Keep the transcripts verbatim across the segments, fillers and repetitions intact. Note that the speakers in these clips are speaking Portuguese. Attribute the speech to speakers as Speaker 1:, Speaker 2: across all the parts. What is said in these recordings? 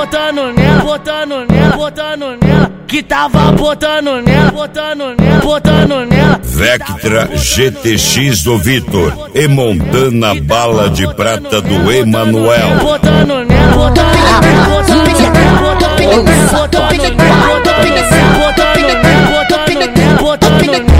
Speaker 1: botando nela, botando nela, botando nela, que tava botando nela, botando nela, botando nela.
Speaker 2: Vectra G T X do Vitor e Montana Bala de Prata do Emanuel.
Speaker 1: Botando nela, botando nela, botando nela, botando nela, botando nela, botando nela, botando nela, botando nela, botando nela.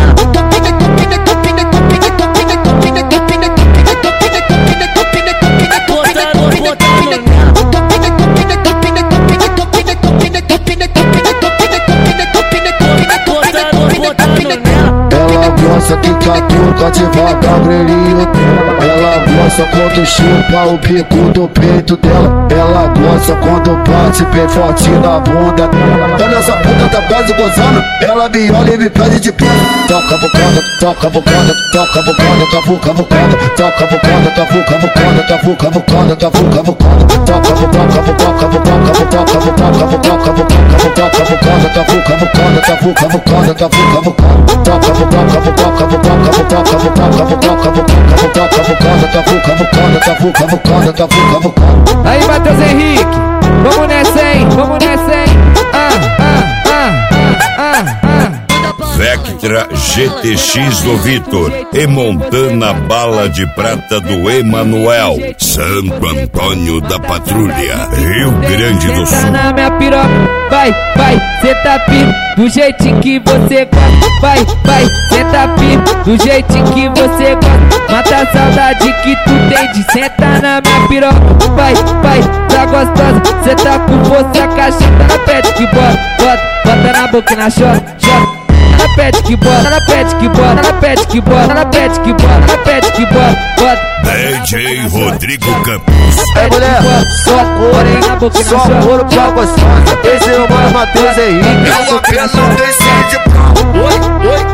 Speaker 3: Gosta que catuca devagar brilhinho. Ela gosta quando chupa o bico do peito dela. Ela gosta quando bate bem forte na bunda. Olha essa puta tá quase gozando. Ela me olha e me pede de pé. Toca a bocada, toca a bocada, toca a bocada, cavuca a bocada. Toca a bocada, cavuca a bocada, cavuca a bocada, cavuca a bocada. Toca a bocada, boca a bocada, boca a bocada, boca a bocada, boca a bocada, cavuca a bocada, cavuca a bocada, cavuca a bocada. Toca a bocada, boca a bocada, boca a bocada, boca a bocada, boca a bocada, cavuca a bocada, cavuca a bocada, cavuca a bocada.
Speaker 4: Aí, Matheus Henrique, vamos nessa, hein? Vamos nessa, hein? Ah, ah, ah, ah, ah, ah.
Speaker 2: Vectra G T X do Vitor e Montana Bala de Prata do Emanuel. Santo Antônio da Patrulha, Rio Grande do Sul.
Speaker 4: Senta na minha piroca, vai, vai, senta piro, do jeitinho que você gosta. Vai, vai, senta piro, do jeitinho que você gosta. Mata a saudade que tu tem de sentar na minha piroca. Vai, vai, tá gostosa, cê tá com força, a cacheta na pede que bota, bota, bota na boca e na chota, chota. Ela pede que bota, ela pede que bota, ela pede que bota, ela pede que bota, ela pede que bota, bota.
Speaker 2: D J Rodrigo Campos.
Speaker 3: É mulher, só couro, só couro pra gostosa. Esse é o mano Matheus Henrique.
Speaker 2: É o apenas desse de pau.
Speaker 3: Oi, oi.